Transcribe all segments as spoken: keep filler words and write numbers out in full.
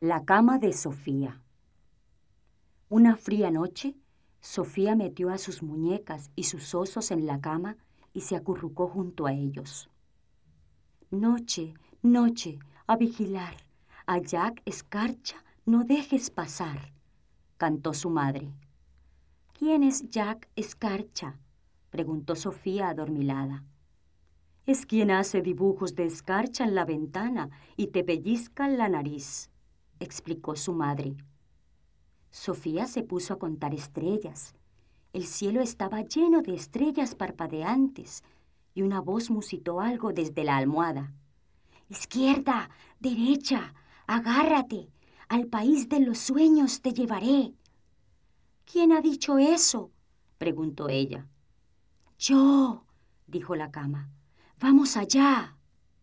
La cama de Sofía. Una fría noche, Sofía metió a sus muñecas y sus osos en la cama y se acurrucó junto a ellos. Noche, noche, a vigilar, a Jack Escarcha no dejes pasar, cantó su madre. ¿Quién es Jack Escarcha?, preguntó Sofía adormilada. Es quien hace dibujos de escarcha en la ventana y te pellizca la nariz, explicó su madre. Sofía se puso a contar estrellas. El cielo estaba lleno de estrellas parpadeantes y una voz musitó algo desde la almohada. Izquierda, derecha, agárrate, al país de los sueños te llevaré. ¿Quién ha dicho eso?, preguntó ella. Yo, dijo la cama. Vamos allá.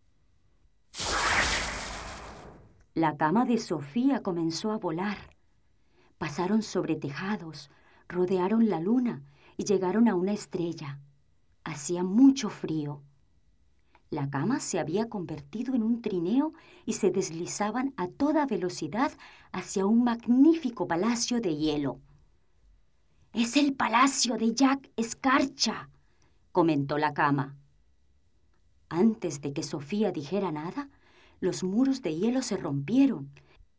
La cama de Sofía comenzó a volar. Pasaron sobre tejados, rodearon la luna y llegaron a una estrella. Hacía mucho frío. La cama se había convertido en un trineo y se deslizaban a toda velocidad hacia un magnífico palacio de hielo. «Es el palacio de Jack Escarcha», comentó la cama. Antes de que Sofía dijera nada, los muros de hielo se rompieron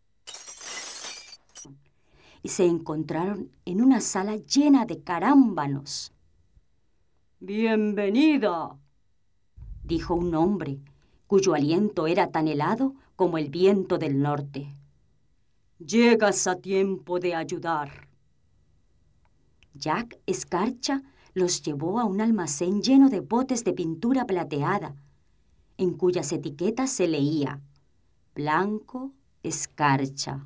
y se encontraron en una sala llena de carámbanos. «Bienvenida», dijo un hombre, cuyo aliento era tan helado como el viento del norte. «Llegas a tiempo de ayudar». Jack Escarcha los llevó a un almacén lleno de botes de pintura plateada, en cuyas etiquetas se leía «Blanco Escarcha».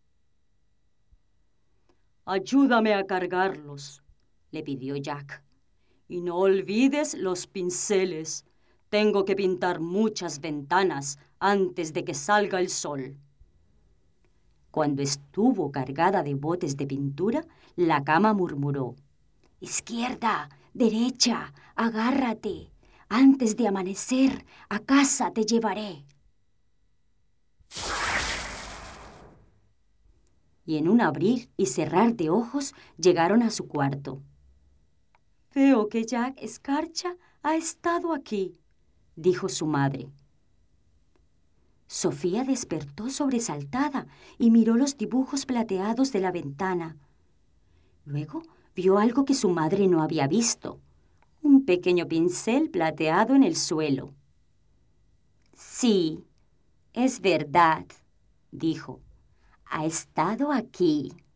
«Ayúdame a cargarlos», le pidió Jack. «Y no olvides los pinceles. Tengo que pintar muchas ventanas antes de que salga el sol». Cuando estuvo cargada de botes de pintura, la cama murmuró: «Izquierda, derecha, agárrate. Antes de amanecer, a casa te llevaré». Y en un abrir y cerrar de ojos llegaron a su cuarto. «Veo que Jack Escarcha ha estado aquí», dijo su madre. Sofía despertó sobresaltada y miró los dibujos plateados de la ventana. Luego vio algo que su madre no había visto: un pequeño pincel plateado en el suelo. «Sí, es verdad», dijo. «Ha estado aquí».